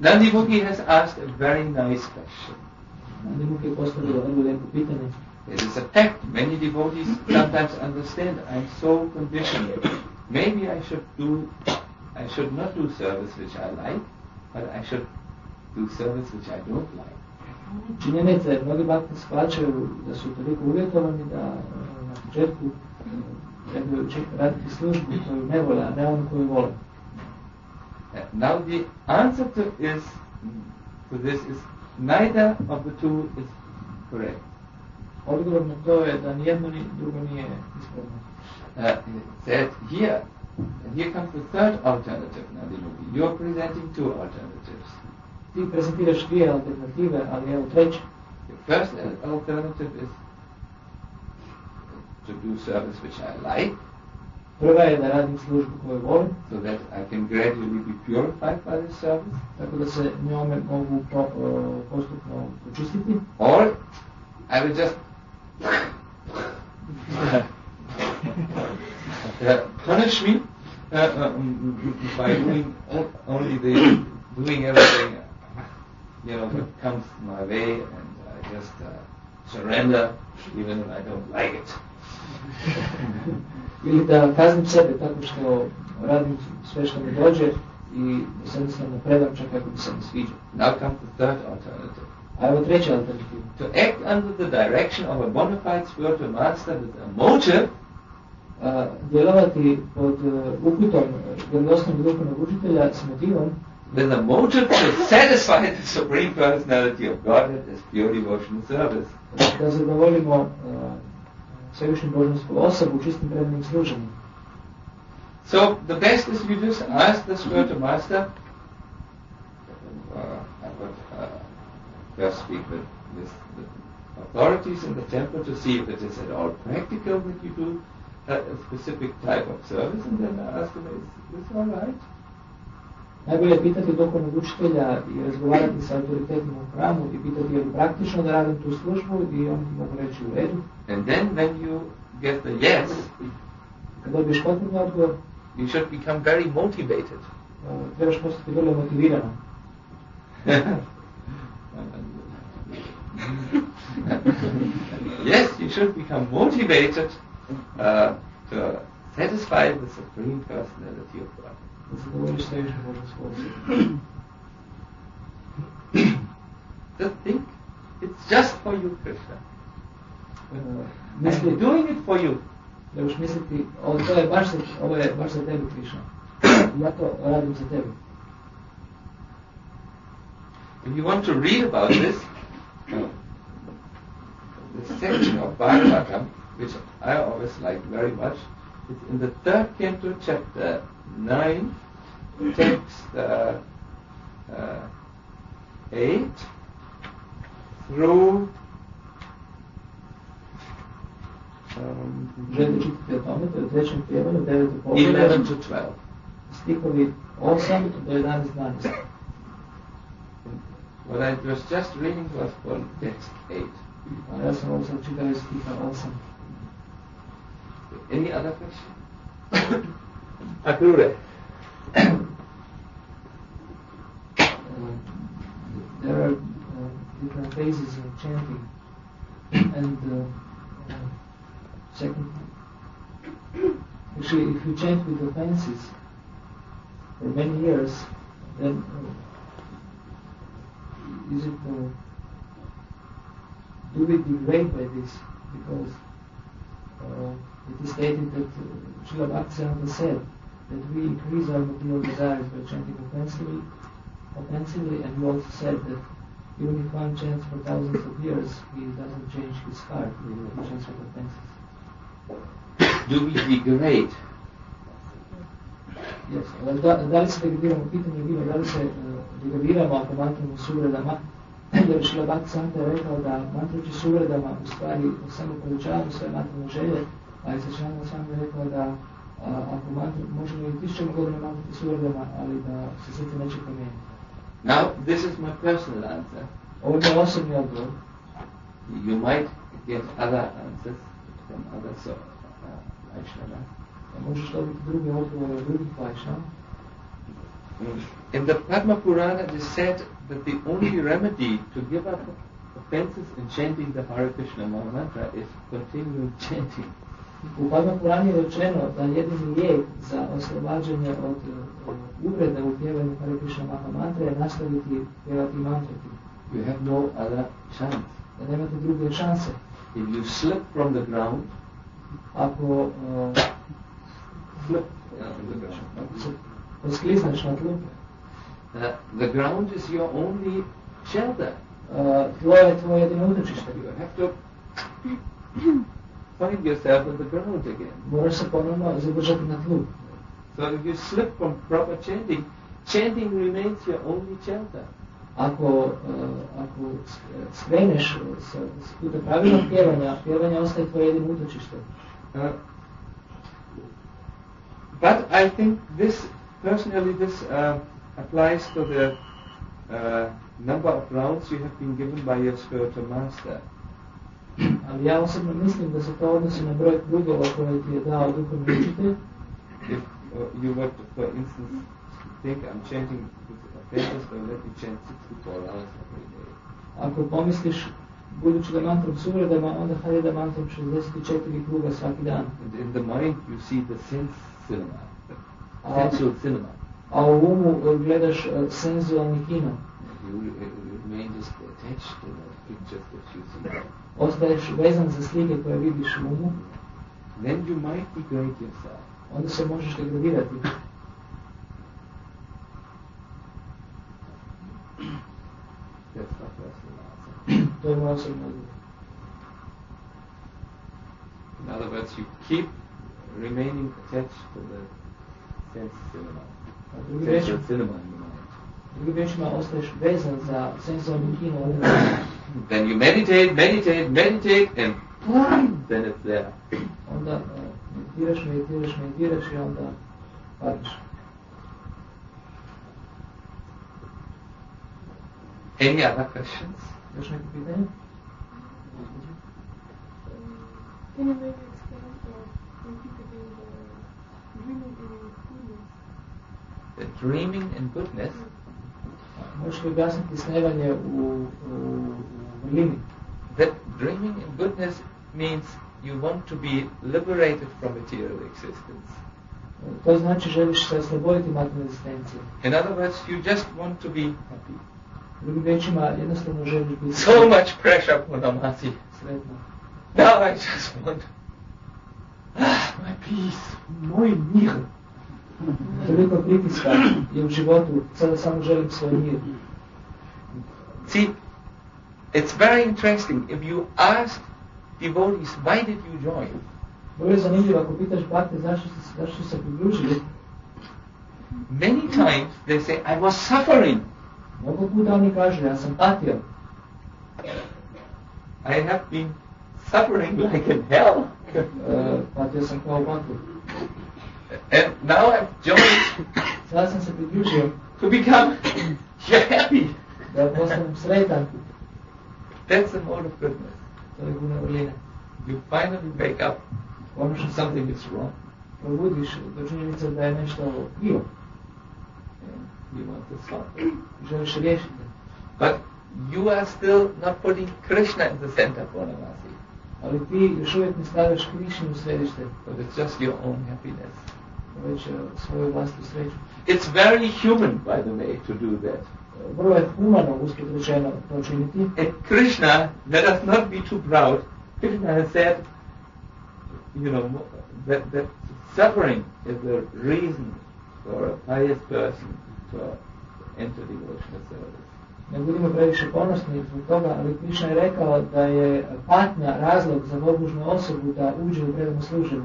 Nandi Mukhi has asked a very nice question. Nandi Mukhi je postavila vrlo lijepo pitanje. It is a fact. Many devotees sometimes understand I'm so conditioned. Maybe I should do, I should not do service which I like, but I should do service which I don't like. Činjenica je, mnogi bhakti shvaćaju da su toliko uvjetovani da na početku trebaju raditi službu koju ne vole, a ne onu koju vole. Now the answer to is to this is neither of the two is correct. Odgovor na to je da nijedno ni drugo nije ispravno. Uh, that here, here comes the third alternative, Nandi Mukhi. You are presenting two alternatives. Ti prezentiraš dvije alternative, ali evo treća. The first alternative is to do service which I like. Prva je da radim službu koju volim. So that I can gradually be purified by the service. Tako da se njome mogu pro, uh, postupno očistiti. Or I will just uh, punish me uh, um, by doing only the doing everything, you know, that comes my way, and I just uh, surrender, even if I don't like it. Ili da kaznim sebe tako što radim sve što mi dođe i da se jednostavno predam čak kako mi se ne sviđa. Now comes the third alternative. A evo treća alternativa. To act under the direction of a bona fide spiritual master with a motive. Uh, djelovati pod uh, uputom vjerodostojnog duhovnog učitelja s motivom. With a motive to satisfy the Supreme Personality of Godhead as pure devotional service. Da zadovoljimo uh, Svevišnju božansku osobu u čistim predanim služenjem. So the best is you just ask the spiritual master. Uh, I would uh, first speak with, with the authorities in the temple to see if it is at all practical that you do a, a specific type of service, and then ask them, is this all right? Najbolje je pitati duhovnog učitelja i razgovarati sa autoritetima u hramu i pitati je li praktično da radim tu službu i oni ti mogu reći u redu. And then when you get the yes, kad dobiješ potrebni odgovor, you should become very motivated. Uh, trebaš postati vrlo motiviran. Yes, you should become motivated uh, to satisfy the Supreme Personality of God. Just think, it's just for you, Krishna. Uh, I'm doing it for you. Trebaš misliti, ovo je baš za, ovo je baš za tebe, Krishna. Ja to radim za tebe. If you want to read about this, uh, the section of Bhagavatam, which I always like very much, it's in the third canto, chapter nine, text uh, uh, eight through um, eleven to twelve. Stihovi osam do jedanaest dvanaest. What I was just reading was from text eight. Ja sam ovo sad čitao iz stiha osam. Any other question? Akrure. Uh, there are uh, different phases of chanting, and uh, uh, second, actually, if you chant with the fancies for many years, then uh, is it uh, do we degrade by this? Because uh, it is stated that uh, Srila Bhaktisiddhanta said that we increase our material desires by chanting offensively, offensively, and he also said that even if one chants for thousands of years, he doesn't change his heart, he chants with offenses. Do we degrade? Yes, da, da li se degradiramo, pitanje je bilo da li se uh, degradiramo ako mantramo suvredama, jer Srila Bhaktisiddhanta je rekao da mantrajući suvredama u stvari samo povećavamo sve materijalne želje, a Isachananda Swami je rekao da a, ako mantru, možemo i tisućama godina mantrati suvredama, ali da se srce neće promijeniti. Now, this is my personal answer. Ovo je moj osobni odgovor. You might get other answers from other so, uh, Vaishnavas. Možeš dobiti druge odgovore od drugih Vaishnava. In the Padma Purana it is said that the only remedy to give up offenses in chanting the Hare Krishna Maha Mantra is continuing chanting. U Padma Purani je rečeno da jedini lijek za oslobađanje od uh, uvreda u pjevanju Hare Krishna Maha Mantra je nastaviti pjevati mantrati. You have no other chance. Da nemate druge šanse. If you slip from the ground, ako uh, slip yeah, from the ground. Ako se posklizneš na tlu, uh, the ground is your only shelter. Uh, tlo je tvoje jedino utočište. You have to find yourself on the ground again. Moraš se ponovno zadržati na tlu. So if you slip from proper chanting, chanting remains your only shelter. Ako, uh, ako skreneš s, s puta pravilnog pjevanja, pjevanje ostaje tvoje jedino utočište. Uh, but I think this, personally, this uh, applies to the uh, number of rounds you have been given by your spiritual master. Ali ja osobno mislim da se to odnosi na broj krugova koje ti je dao duhovni učitelj. If uh, you were to, for instance, think I'm chanting offenses, so let me chant sixty-four rounds every day. Ako pomisliš, budući da mantrom s uvredama, onda hajde da mantrom šezdeset četiri kruga svaki dan. And in the mind you see the sense cinema, the sensual cinema. A u umu gledaš uh, senzualni kino. You remain just attached to the pictures that you see. Ostaješ vezan za slike koje vidiš u umu. Then you might degrade yourself. Onda se možeš degradirati. That's my personal answer. To je moja osobna odluka. In other words, you keep remaining attached to the sense cinema. Sensual cinema in your mind. Drugim riječima, ostaješ vezan za senzualni kino u umu. Then you meditate, meditate, meditate, and then it's there. Onda uh, meditiraš, meditiraš, meditiraš i onda padiš. Any other questions? Još neko pitanje? Can you maybe explain or repeat again the dreaming and goodness? The dreaming and goodness. Možeš li objasniti snevanje u, u, u vrlini? That dreaming and goodness means you want to be liberated from material existence. To znači želiš se osloboditi materijalne egzistencije. In other words, you just want to be happy. Drugim riječima, jednostavno želiš biti So much pressure, Purnamati. sretno. Now I just want ah, my peace, moj mir. Toliko pritiska je u životu, sada samo želim svoj mir. See, it's very interesting. If you ask devotees, why did you join? Vrlo je zanimljivo ako pitaš bhakte zašto ste zašto se pridružili. Many times they say, I was suffering. Mnogo puta oni kažu, ja sam patio. I have been suffering like in hell. uh, patio sam kao u vatru. And now I've joined Sada sam se pridružio to become happy. da postanem sretan. That's the mode of goodness. To je guna vrline. You finally wake up. Konačno Something is wrong. probudiš do činjenice da je nešto krivo. And you want to stop. Želiš riješiti. But you are still not putting Krishna in the center, Purnamasi. Ali ti još uvijek ne stavljaš Krišnu u središte, But it's just your own happiness. već svoju vlastitu sreću. It's very human, by the way, to do that. Vrlo je humano, usput rečeno, to činiti. And Krishna, let us not be too proud. Krishna has said, you know, that, that suffering is the reason for a pious person to enter devotional service. Ne budimo previše ponosni zbog toga, ali Krišna je rekao da je patnja razlog za bogužnu osobu da uđe u predano služenje.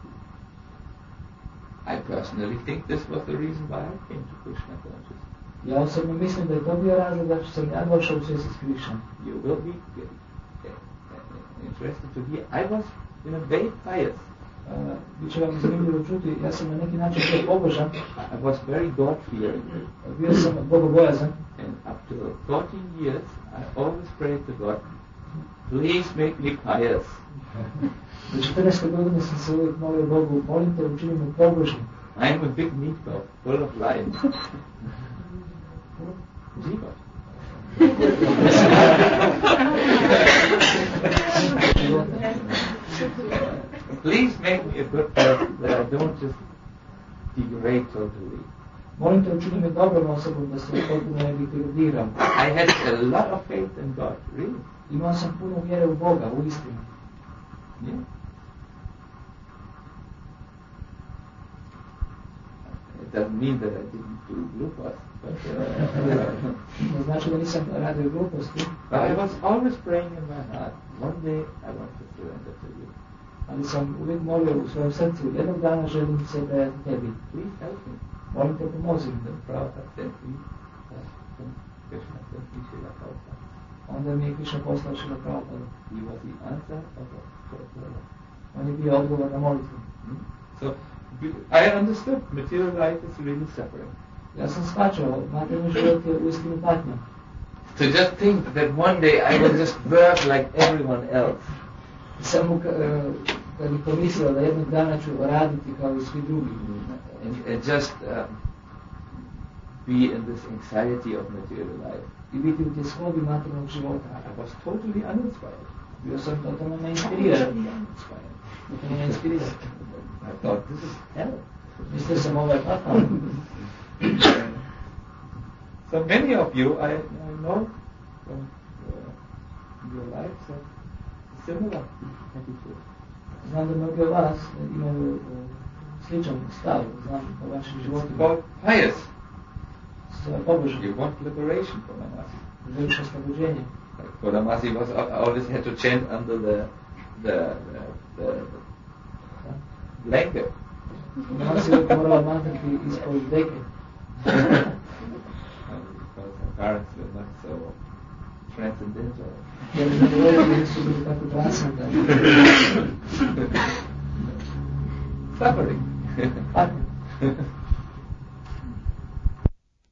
I personally think this was the reason why I came to Krishna consciousness. Ja osobno mislim da je to bio razlog da sam ja došao u svijest s Krišnom. You will be uh, uh, interested to hear. I was, you know, very pious. Uh, Biće vam zanimljivo čuti, ja sam na neki način bio pobožan. I was very God-fearing. Bio sam bogobojazan. And up to fourteen years, I always prayed to God, please make me pious. Do četrnaeste godine sam se uvijek molio Bogu, molim te učini me pobožnim. I'm a big meatball, full of life. Jiva. Please make me a good person that I don't just degrade totally. Molim te učini me dobrom osobom da se potpuno ne degradiram. I had a lot of faith in God, really. Imao sam puno vjere u Boga, u istinu. Yeah. It doesn't mean that I didn't do glucose, but uh, Ne znači da nisam radio gluposti, but I was always praying in my heart. One day I want to surrender to you. ali sam uvijek molio u svojem srcu, jednog dana želim se predati tebi. Please help me. Molim te pomozi mi. The Prabhupada sent me, uh, Krishna sent me Srila Prabhupada. Onda mi je Krishna poslao Srila Prabhupada. He was the answer of a prayer. On je bio odgovor na molitvu. Hmm? So I understood material life is really suffering. Ja sam shvaćao, materijalni život je uistinu patnja. To just think that one day I will just work like everyone else. Samo kad bih pomislio da jednog dana ću raditi kao i svi drugi. And, and just um, be in this anxiety of material life. I biti u tjeskobi materijalnog života. I was totally uninspired. Bio sam totalno neinspiriran. Uninspired. Totalno neinspiriran. I thought, this is hell. Mislio sam ovo je patnja. So many of you, I, I know from uh, your lives have similar attitude. Znam da mnogi od vas imaju uh, sličan stav, znam o vašim životima. Called pious. Zove pobožan. You want liberation from Amasi. Želiš oslobođenje. Like Kodamasi was always had to chant under the the the, the, the blanket. Kodamasi uvijek morala mantrati ispod deke. Because her parents were not so transcendental. Jer roditelji nisu bili tako transcendentni. Suffering. Patnja.